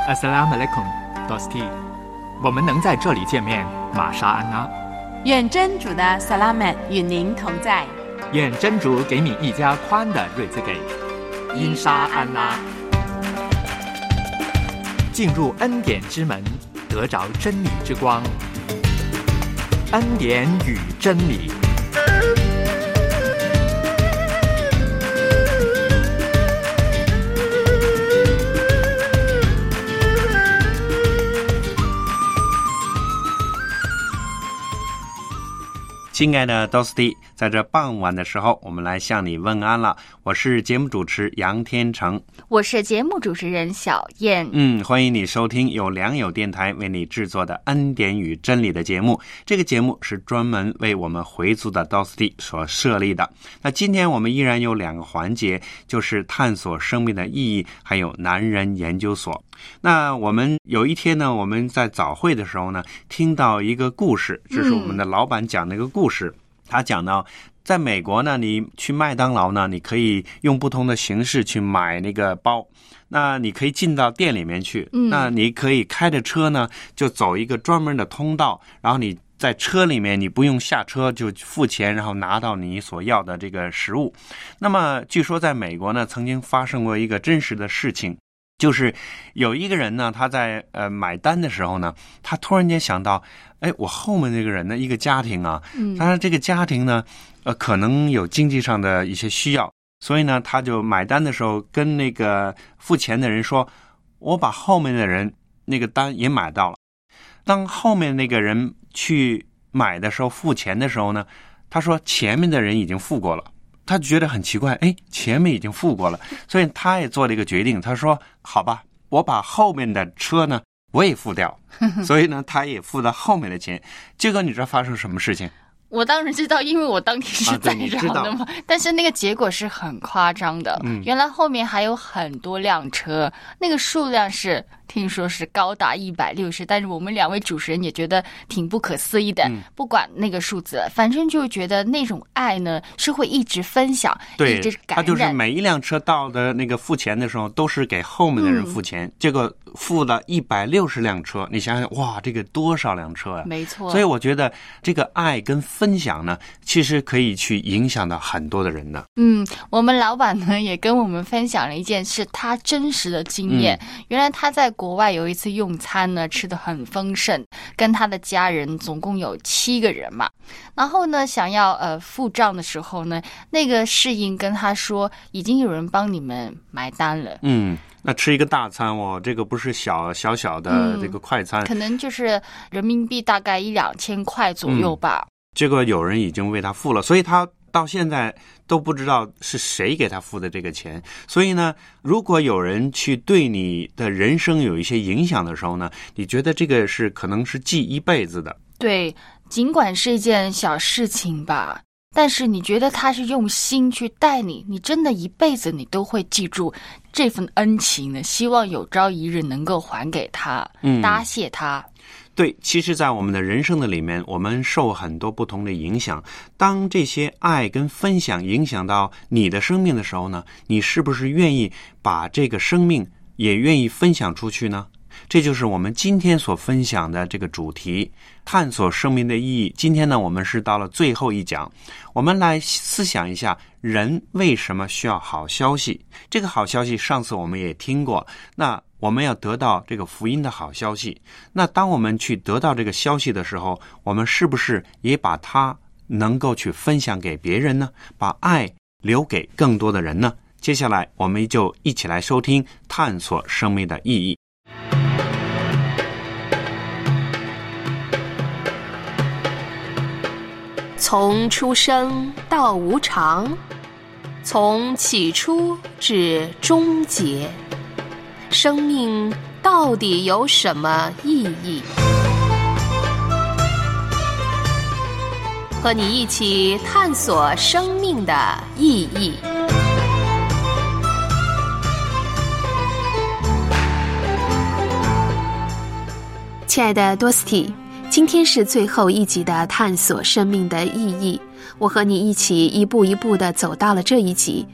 Assalamualaikum, Dosti。我们能在这里见面，玛莎安娜。 愿真主的萨拉曼与您同在。 愿真主给你一家宽的瑞兹给。因沙安拉。进入恩典之门，得着真理之光。恩典与真理。 亲爱的 Dosti， 在这傍晚的时候，我们来向你问安了。我是节目主持杨天成， 我是节目主持人小燕。 欢迎你收听由良友电台为你制作的恩典与真理的节目。这个节目是专门为我们回族的 Dosti 所设立的。那今天我们依然有两个环节，就是探索生命的意义，还有男人研究所。那我们有一天呢，我们在早会的时候呢，听到一个故事，这是我们的老板讲的一个故事。他讲到在美国呢，你去麦当劳呢，你可以用不同的形式去买那个包。那你可以进到店里面去，那你可以开着车呢，就走一个专门的通道，然后你在车里面你不用下车就付钱，然后拿到你所要的这个食物。那么据说在美国呢，曾经发生过一个真实的事情，就是有一个人呢，他在买单的时候呢，他突然间想到，我后面那个人呢，一个家庭啊，当然这个家庭呢，可能有经济上的一些需要，所以呢，他就买单的时候跟那个付钱的人说，我把后面的人那个单也买到了。当后面那个人去买的时候付钱的时候呢，他说前面的人已经付过了。他觉得很奇怪，前面已经付过了，所以他也做了一个决定，他说好吧，我把后面的车呢我也付掉，所以呢他也付了后面的钱。结果你知道发生什么事情？ 我当然知道，因为我当天是在场的嘛，但是那个结果是很夸张的。原来后面还有很多辆车，那个数量是听说是高达160，但是我们两位主持人也觉得挺不可思议的。不管那个数字，反正就觉得那种爱呢是会一直分享，一直感染。他就是每一辆车到的那个付钱的时候，都是给后面的人付钱。这个付了160辆车，你想想，哇，这个多少辆车啊？ 没错。 所以我觉得这个爱跟分享呢，其实可以去影响到很多的人的。 我们老板呢也跟我们分享了一件是他真实的经验。原来他在国外有一次用餐呢，吃得很丰盛，跟他的家人总共有7个人嘛。然后呢，想要付账的时候呢，那个侍应跟他说，已经有人帮你们买单了。 那吃一个大餐哦，这个不是小的这个快餐， 可能就是人民币大概1-2千块左右吧。 这个有人已经为他付了，所以他到现在都不知道是谁给他付的这个钱。所以呢，如果有人去对你的人生有一些影响的时候呢，你觉得这个是可能是记一辈子的。 对，尽管是一件小事情吧，但是你觉得他是用心去待你，你真的一辈子你都会记住这份恩情呢，希望有朝一日能够还给他，答谢他。 对，其实在我们的人生的里面，我们受很多不同的影响。当这些爱跟分享影响到你的生命的时候呢，你是不是愿意把这个生命也愿意分享出去呢？这就是我们今天所分享的这个主题，探索生命的意义。今天呢，我们是到了最后一讲，我们来思想一下人为什么需要好消息。这个好消息上次我们也听过，那我们要得到这个福音的好消息。那当我们去得到这个消息的时候，我们是不是也把它能够去分享给别人呢？把爱留给更多的人呢？接下来我们就一起来收听探索生命的意义。 从出生到无常，从起初至终结，生命到底有什么意义？和你一起探索生命的意义。亲爱的多斯蒂，今天是最后一集的探索生命的意义，我和你一起一步一步地走到了这一集。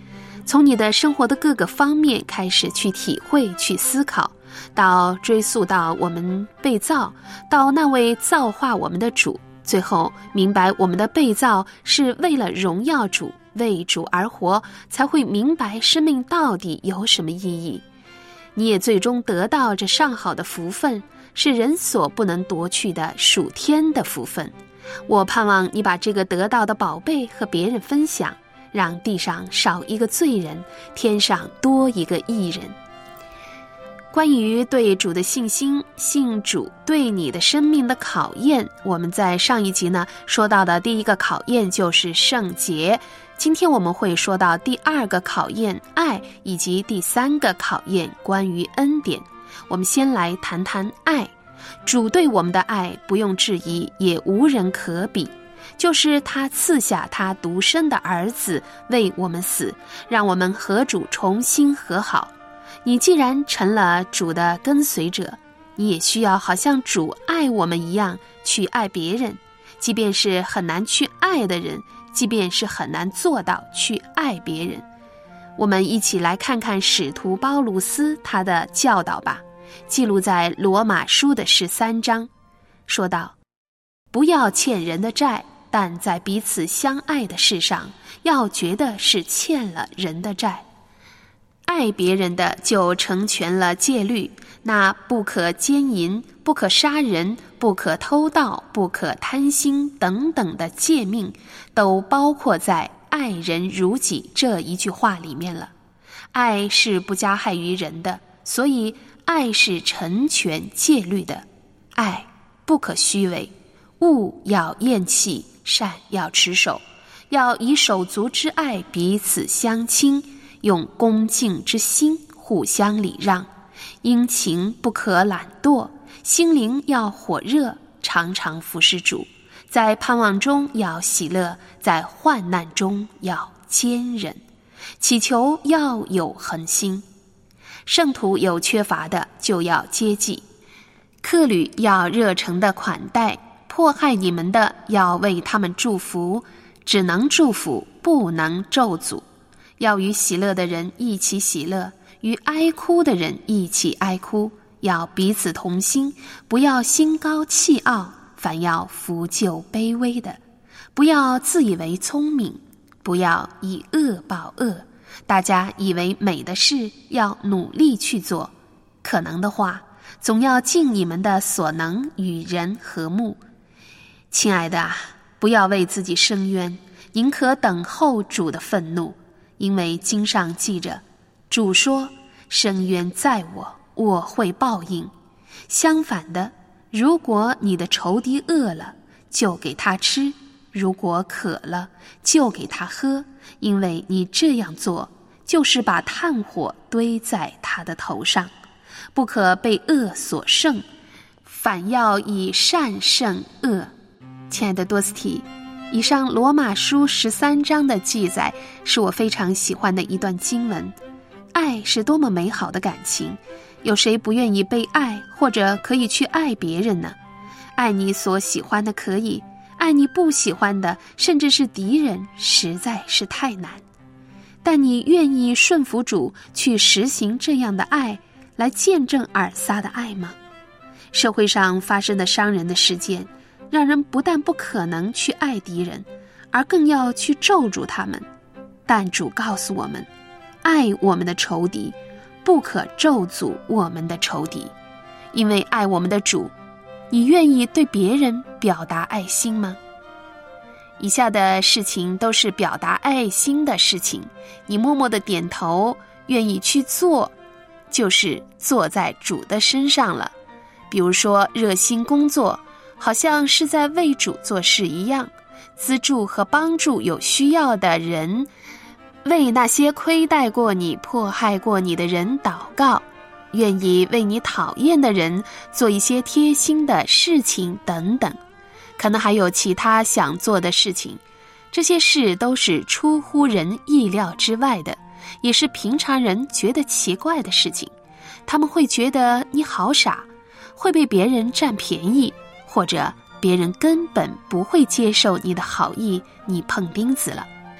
从你的生活的各个方面开始去体会、去思考，到追溯到我们被造，到那位造化我们的主，最后明白我们的被造是为了荣耀主，为主而活，才会明白生命到底有什么意义。你也最终得到这上好的福分，是人所不能夺去的属天的福分。我盼望你把这个得到的宝贝和别人分享，让地上少一个罪人，天上多一个义人。关于对主的信心，信主对你的生命的考验，我们在上一集呢说到的第一个考验就是圣洁，今天我们会说到第二个考验爱，以及第三个考验关于恩典。我们先来谈谈爱。主对我们的爱不用质疑，也无人可比，就是他赐下他独生的儿子为我们死，让我们和主重新和好。你既然成了主的跟随者，你也需要好像主爱我们一样去爱别人，即便是很难去爱的人，即便是很难做到去爱别人。我们一起来看看使徒包卢斯他的教导吧，记录在罗马书的13章，说道：不要欠人的债，但在彼此相爱的事上，要觉得是欠了人的债。爱别人的就成全了戒律，那不可奸淫，不可杀人，不可偷盗，不可贪心等等的诫命，都包括在爱人如己这一句话里面了。爱是不加害于人的，所以爱是成全戒律的。爱不可虚伪，恶要厌弃，善要持守，要以手足之爱彼此相亲，用恭敬之心互相礼让，殷勤不可懒惰，心灵要火热，常常服侍主，在盼望中要喜乐，在患难中要坚忍，祈求要有恒心。圣徒有缺乏的就要接济，客旅要热诚的款待，迫害你们的要为他们祝福，只能祝福，不能咒诅。要与喜乐的人一起喜乐，与哀哭的人一起哀哭，要彼此同心，不要心高气傲，反要扶救卑微的，不要自以为聪明，不要以恶报恶，大家以为美的事要努力去做，可能的话总要尽你们的所能与人和睦。亲爱的啊，不要为自己伸冤，宁可等候主的愤怒，因为经上记着，主说：伸冤在我，我会报应。相反的，如果你的仇敌饿了，就给他吃，如果渴了，就给他喝，因为你这样做，就是把炭火堆在他的头上。不可被恶所胜，反要以善胜恶。亲爱的多斯蒂，以上罗马书13章的记载是我非常喜欢的一段经文。爱是多么美好的感情，有谁不愿意被爱，或者可以去爱别人呢？爱你所喜欢的可以，爱你不喜欢的，甚至是敌人，实在是太难。但你愿意顺服主，去实行这样的爱，来见证尔撒的爱吗？社会上发生的伤人的事件，让人不但不可能去爱敌人，而更要去咒诅他们。但主告诉我们，爱我们的仇敌，不可咒诅我们的仇敌。因为爱我们的主，你愿意对别人表达爱心吗？以下的事情都是表达爱心的事情，你默默的点头，愿意去做，就是坐在主的身上了。比如说热心工作，好像是在为主做事一样，资助和帮助有需要的人，为那些亏待过你、迫害过你的人祷告，愿意为你讨厌的人做一些贴心的事情等等。可能还有其他想做的事情，这些事都是出乎人意料之外的，也是平常人觉得奇怪的事情。他们会觉得你好傻，会被别人占便宜，或者别人根本不会接受你的好意，你碰钉子了。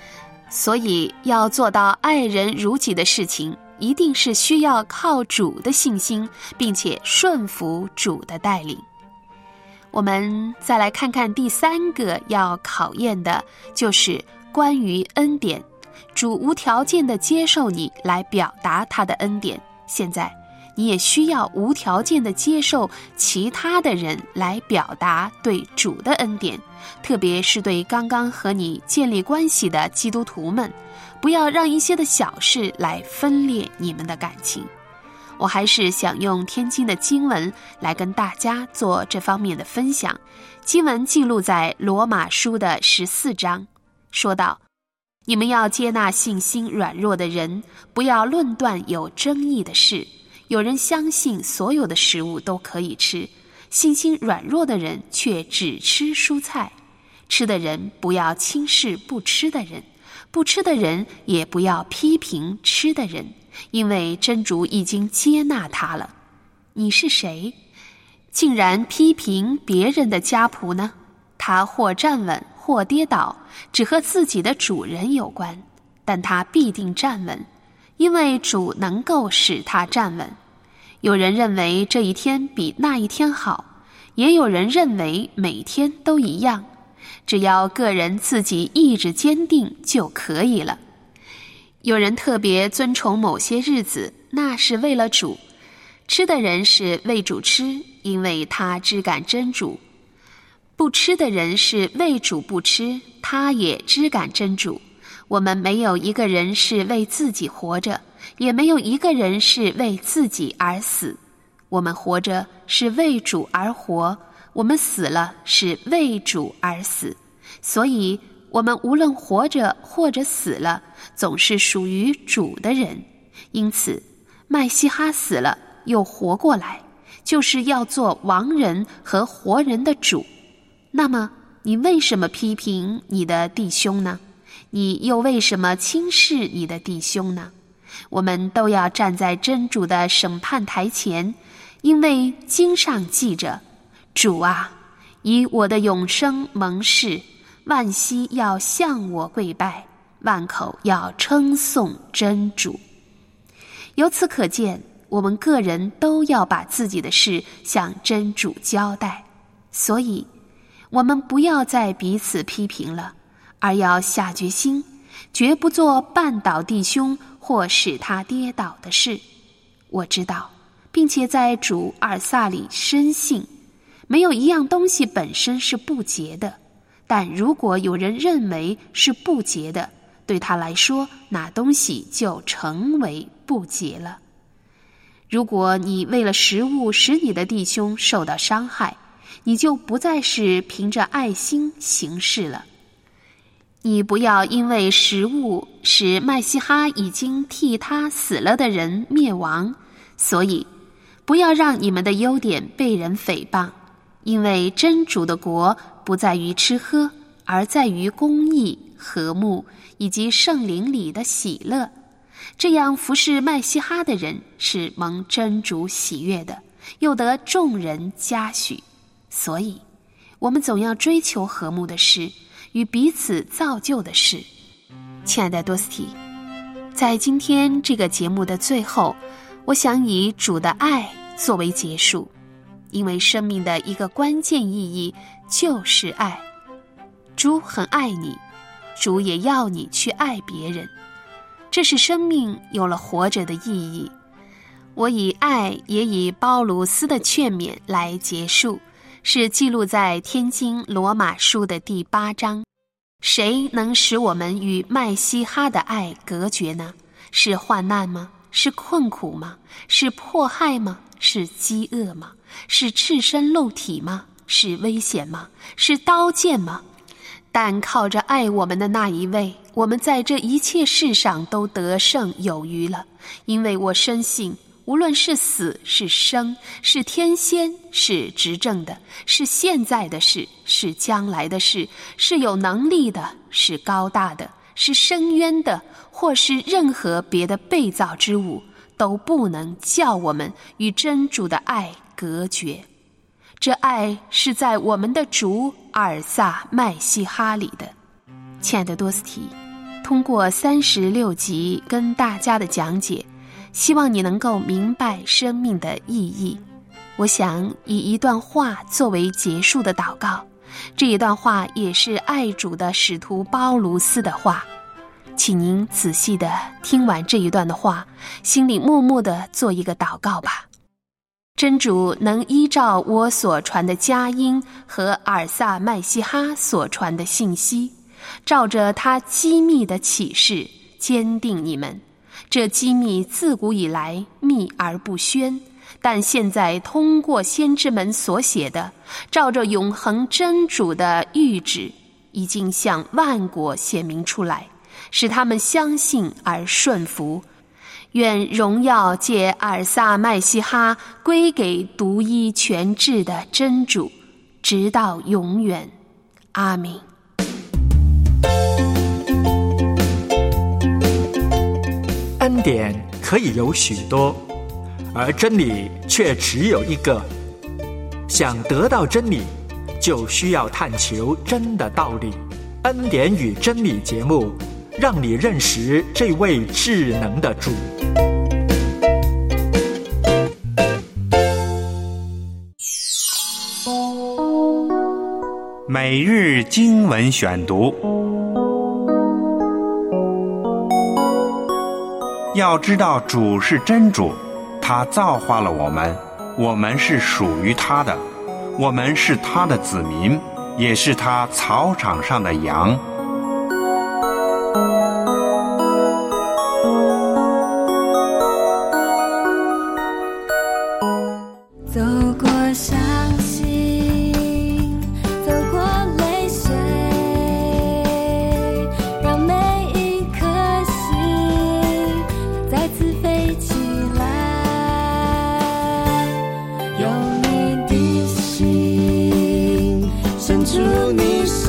所以要做到爱人如己的事情，一定是需要靠主的信心，并且顺服主的带领。我们再来看看第3个要考验的，就是关于恩典。主无条件地接受你来表达他的恩典，现在你也需要无条件地接受其他的人来表达对主的恩典，特别是对刚刚和你建立关系的基督徒们，不要让一些的小事来分裂你们的感情。我还是想用天经的经文来跟大家做这方面的分享。经文记录在罗马书的14章，说道：你们要接纳信心软弱的人，不要论断有争议的事。有人相信所有的食物都可以吃，信心软弱的人却只吃蔬菜。吃的人不要轻视不吃的人，不吃的人也不要批评吃的人，因为真主已经接纳他了。你是谁，竟然批评别人的家仆呢？他或站稳或跌倒，只和自己的主人有关，但他必定站稳，因为主能够使他站稳。有人认为这一天比那一天好，也有人认为每天都一样，只要个人自己意志坚定就可以了。有人特别尊崇某些日子，那是为了主。吃的人是为主吃，因为他知感真主。不吃的人是为主不吃，他也知感真主。我们没有一个人是为自己活着，也没有一个人是为自己而死。我们活着是为主而活，我们死了是为主而死。所以我们无论活着或者死了，总是属于主的人。因此麦西哈死了又活过来，就是要做亡人和活人的主。那么你为什么批评你的弟兄呢？你又为什么轻视你的弟兄呢？我们都要站在真主的审判台前，因为经上记着：主啊，以我的永生盟誓，万膝要向我跪拜，万口要称颂真主。由此可见，我们个人都要把自己的事向真主交代。所以我们不要再彼此批评了，而要下决心，绝不做绊倒弟兄或使他跌倒的事。我知道，并且在主尔萨里深信，没有一样东西本身是不洁的，但如果有人认为是不洁的，对他来说，那东西就成为不洁了。如果你为了食物使你的弟兄受到伤害，你就不再是凭着爱心行事了。你不要因为食物使麦西哈已经替他死了的人灭亡，所以不要让你们的优点被人诽谤，因为真主的国不在于吃喝，而在于公义、和睦以及圣灵里的喜乐。这样服侍麦西哈的人是蒙真主喜悦的，又得众人嘉许。所以我们总要追求和睦的事与彼此造就的事。亲爱的多斯蒂，在今天这个节目的最后，我想以主的爱作为结束，因为生命的一个关键意义就是爱。主很爱你，主也要你去爱别人，这是生命有了活着的意义。我以爱也以鲍鲁斯的劝勉来结束，是记录在天经罗马书的第8章。谁能使我们与麦西哈的爱隔绝呢？是患难吗？是困苦吗？是迫害吗？是饥饿吗？是赤身露体吗？是危险吗？是刀剑吗？但靠着爱我们的那一位，我们在这一切事上都得胜有余了。因为我深信，无论是死是生，是天仙，是执政的，是现在的事，是将来的事，是有能力的，是高大的，是深渊的，或是任何别的被造之物，都不能叫我们与真主的爱隔绝。这爱是在我们的主尔萨麦西哈里的。亲爱的多斯提， 通过36集跟大家的讲解，希望你能够明白生命的意义。我想以一段话作为结束的祷告，这一段话也是爱主的使徒包卢斯的话，请您仔细地听完这一段的话，心里默默地做一个祷告吧。真主能依照我所传的佳音和尔撒麦西哈所传的信息，照着他机密的启示坚定你们。这机密自古以来秘而不宣，但现在通过先知们所写的，照着永恒真主的谕旨，已经向万国显明出来，使他们相信而顺服。愿荣耀借尔撒麦西哈归给独一全智的真主，直到永远。阿们。 恩典可以有许多，而真理却只有一个。想得到真理，就需要探求真的道理。恩典与真理节目，让你认识这位智能的主。 每日经文选读。要知道主是真主，他造化了我们，我们是属于他的，我们是他的子民，也是他草场上的羊。 走过伤心，走过泪水，让每一颗心再次飞起来。用你的心伸出你手，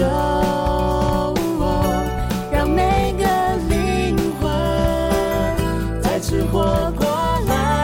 让每个灵魂再次活过来。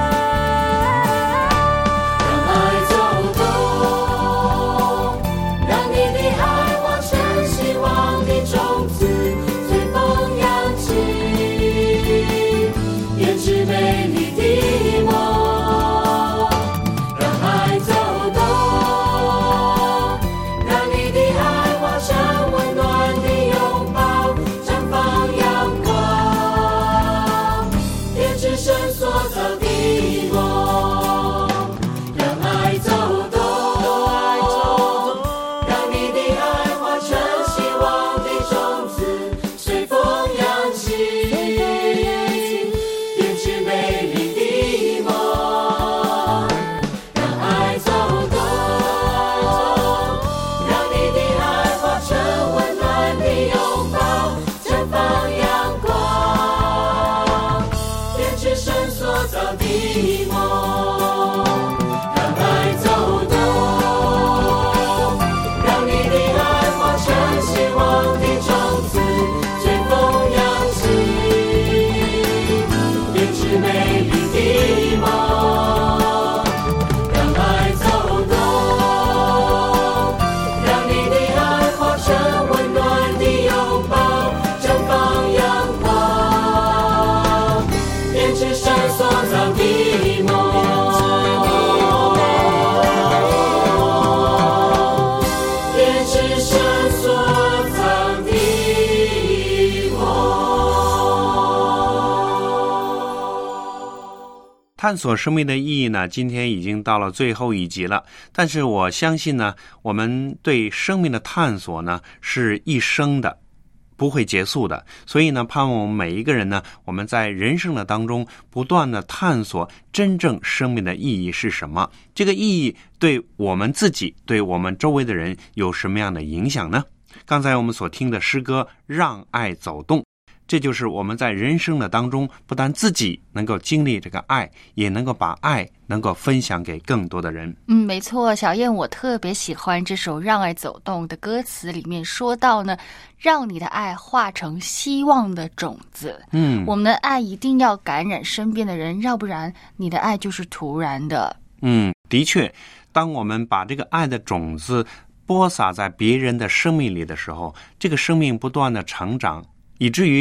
探索生命的意义呢，今天已经到了最后一集了。但是我相信呢，我们对生命的探索呢，是一生的，不会结束的。所以呢，盼望我们每一个人呢，我们在人生的当中不断的探索真正生命的意义是什么，这个意义对我们自己，对我们周围的人有什么样的影响呢？刚才我们所听的诗歌《让爱走动》，这就是我们在人生的当中，不但自己能够经历这个爱，也能够把爱能够分享给更多的人。 没错，小燕，我特别喜欢这首《让爱走动》的歌词里面说到呢，让你的爱化成希望的种子。我们的爱一定要感染身边的人，要不然你的爱就是徒然的。 的确，当我们把这个爱的种子播撒在别人的生命里的时候，这个生命不断的成长，以至于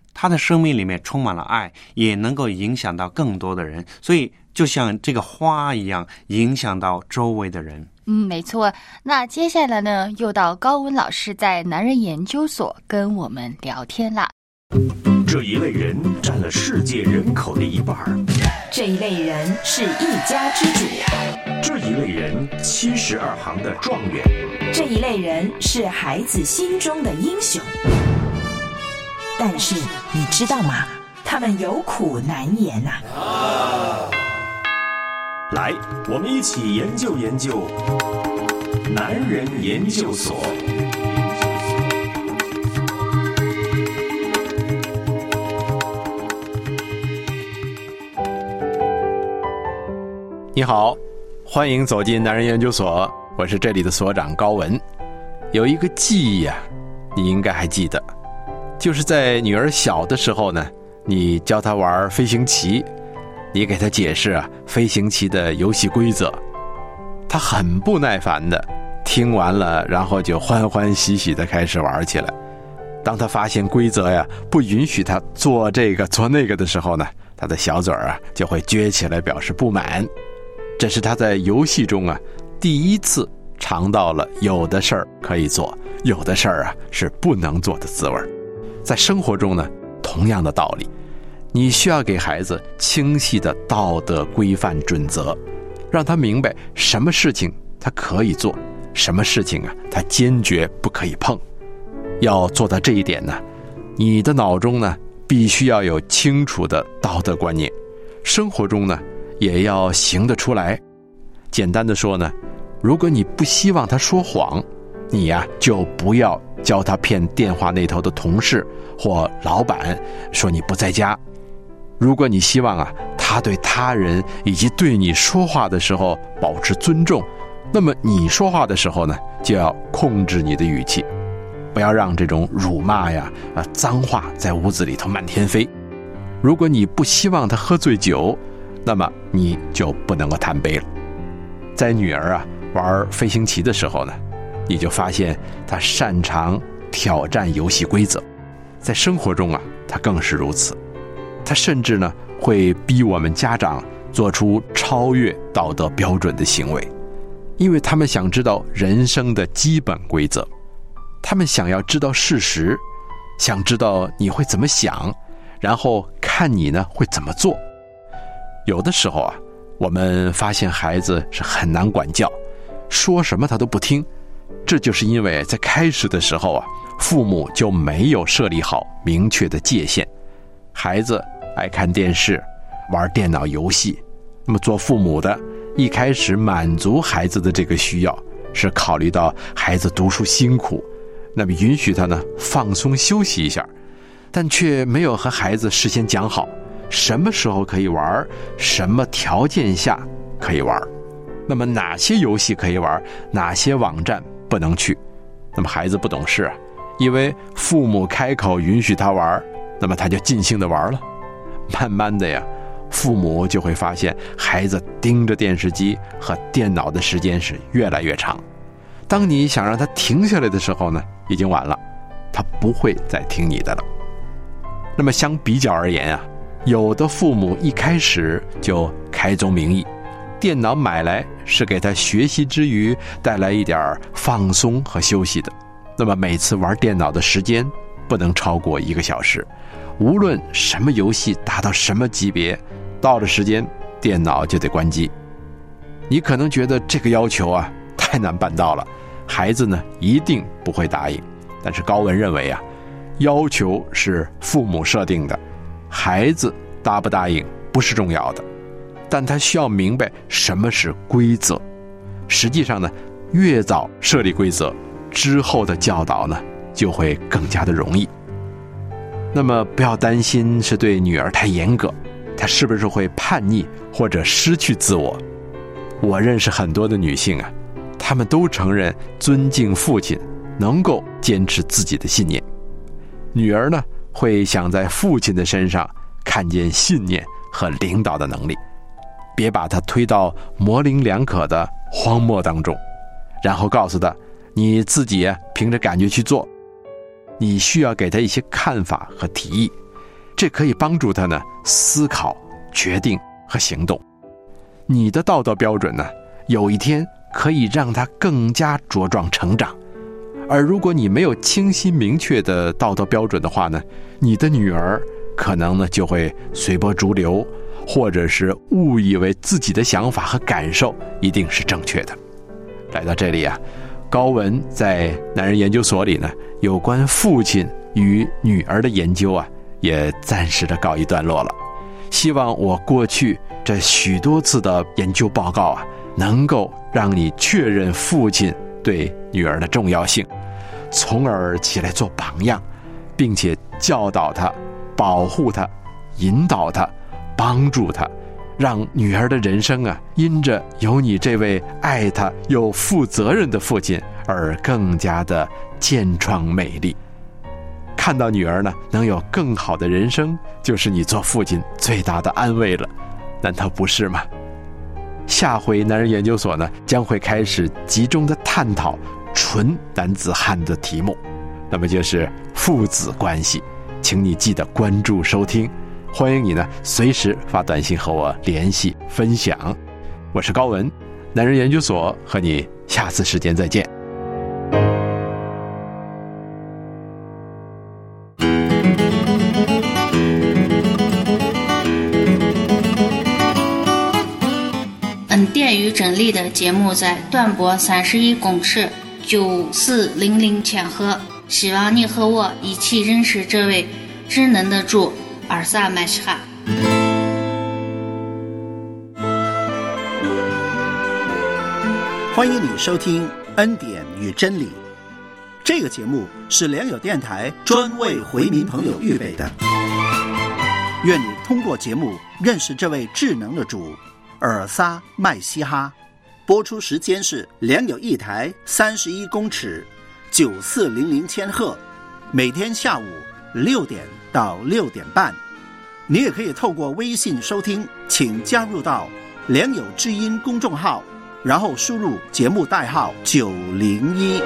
他的生命里面充满了爱，也能够影响到更多的人，所以就像这个花一样，影响到周围的人。 没错。那接下来呢，又到高文老师在男人研究所跟我们聊天啦。 这一类人占了世界人口的1半， 这一类人是一家之主， 这一类人72行的状元， 这一类人是孩子心中的英雄。但是你知道吗？他们有苦难言呐。 来，我们一起研究研究男人研究所。 你好，欢迎走进男人研究所，我是这里的所长高文。有一个记忆啊，你应该还记得，就是在女儿小的时候呢，你教她玩飞行棋，你给她解释飞行棋的游戏规则，她很不耐烦的听完了，然后就欢欢喜喜的开始玩起来。当她发现规则不允许她做这个做那个的时候呢，她的小嘴就会撅起来表示不满。这是她在游戏中第一次尝到了有的事儿可以做，有的事儿是不能做的滋味。在生活中呢，同样的道理，你需要给孩子清晰的道德规范准则，让他明白什么事情他可以做，什么事情他坚决不可以碰。要做到这一点呢，你的脑中呢必须要有清楚的道德观念，生活中呢也要行得出来。简单的说呢，如果你不希望他说谎，你就不要教他骗电话那头的同事或老板说你不在家。如果你希望他对他人以及对你说话的时候保持尊重，那么你说话的时候呢，就要控制你的语气，不要让这种辱骂脏话在屋子里头满天飞。如果你不希望他喝醉酒，那么你就不能够贪杯了。在女儿玩飞行棋的时候呢，你就发现她擅长挑战游戏规则。在生活中她更是如此。她甚至呢会逼我们家长做出超越道德标准的行为，因为他们想知道人生的基本规则，他们想要知道事实，想知道你会怎么想，然后看你呢会怎么做。有的时候我们发现孩子是很难管教，说什么他都不听，这就是因为在开始的时候父母就没有设立好明确的界限。孩子爱看电视，玩电脑游戏，那么做父母的一开始满足孩子的这个需要，是考虑到孩子读书辛苦，那么允许他呢放松休息一下，但却没有和孩子事先讲好什么时候可以玩，什么条件下可以玩，那么哪些游戏可以玩，哪些网站不能去。那么孩子不懂事因为父母开口允许他玩，那么他就尽兴的玩了。慢慢的父母就会发现孩子盯着电视机和电脑的时间是越来越长。当你想让他停下来的时候呢，已经晚了，他不会再听你的了。那么相比较而言有的父母一开始就开宗明义，电脑买来是给他学习之余带来一点放松和休息的，那么每次玩电脑的时间不能超过1个小时，无论什么游戏达到什么级别，到了时间电脑就得关机。你可能觉得这个要求太难办到了，孩子呢一定不会答应。但是高文认为要求是父母设定的，孩子答不答应不是重要的，但他需要明白什么是规则。实际上呢，越早设立规则，之后的教导呢就会更加的容易。那么不要担心是对女儿太严格，她是不是会叛逆或者失去自我。我认识很多的女性她们都承认尊敬父亲，能够坚持自己的信念。女儿呢会想在父亲的身上看见信念和领导的能力，别把他推到模棱两可的荒漠当中，然后告诉他你自己凭着感觉去做。你需要给他一些看法和提议， 这可以帮助他呢思考、决定和行动。你的道德标准呢，有一天可以让他更加茁壮成长。而如果你没有清晰明确的道德标准的话呢，你的女儿可能呢就会随波逐流，或者是误以为自己的想法和感受一定是正确的。来到这里啊，高文在男人研究所里呢，有关父亲与女儿的研究啊，也暂时的告一段落了。希望我过去这许多次的研究报告啊，能够让你确认父亲对女儿的重要性，从而起来做榜样，并且教导他、保护他、引导他、帮助他，让女儿的人生啊，因着有你这位爱他又负责任的父亲而更加的健壮美丽。看到女儿呢能有更好的人生，就是你做父亲最大的安慰了，难道不是吗？下回男人研究所呢，将会开始集中的探讨纯男子汉的题目，那么就是父子关系，请你记得关注收听，欢迎你呢随时发短信和我联系分享。我是高文，男人研究所，和你下次时间再见。 电与真理的节目在短波31公尺9400千赫，希望你和我一起认识这位智能的主尔萨麦什哈。 欢迎你收听恩典与真理，这个节目是良友电台专为回民朋友预备的。愿你通过节目认识这位智能的主尔撒麦西哈。播出时间是良友一台31公尺9400千赫，每天下午6点到6点半。你也可以透过微信收听，请加入到良友之音公众号，然后输入节目代号901。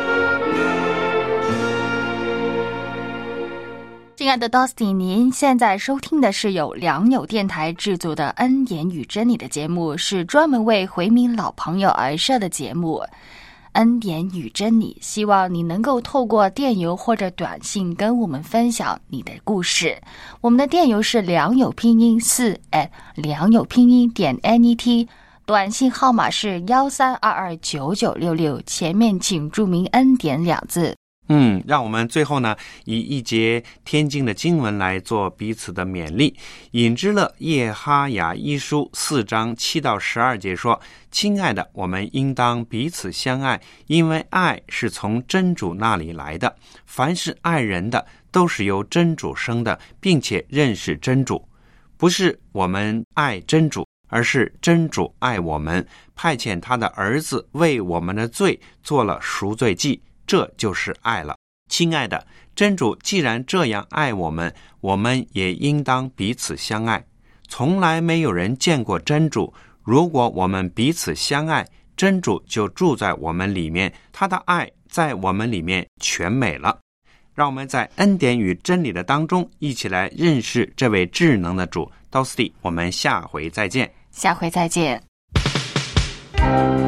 亲爱的 Dusty， 您现在收听的是由良友电台制作的恩典与真理的节目，是专门为回民老朋友而设的节目。恩典与真理，希望你能够透过电邮或者短信跟我们分享你的故事。我们的电邮是良友拼音4 良友拼音.net， 短信号码是13229966，前面请注明恩典2字。 让我们最后呢，以一节天经的经文来做彼此的勉励。引之勒耶哈雅一书4章7到12节说：亲爱的，我们应当彼此相爱，因为爱是从真主那里来的。凡是爱人的，都是由真主生的，并且认识真主。不是我们爱真主，而是真主爱我们，派遣他的儿子为我们的罪做了赎罪祭，这就是爱了。亲爱的，真主既然这样爱我们，我们也应当彼此相爱。从来没有人见过真主，如果我们彼此相爱，真主就住在我们里面，他的爱在我们里面全美了。让我们在恩典与真理的当中，一起来认识这位智能的主。Dusty，我们下回再见。 下回再见。